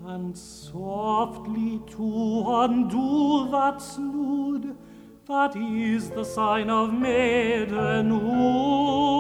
and softly to undo that snood, that is the sign of maidenhood.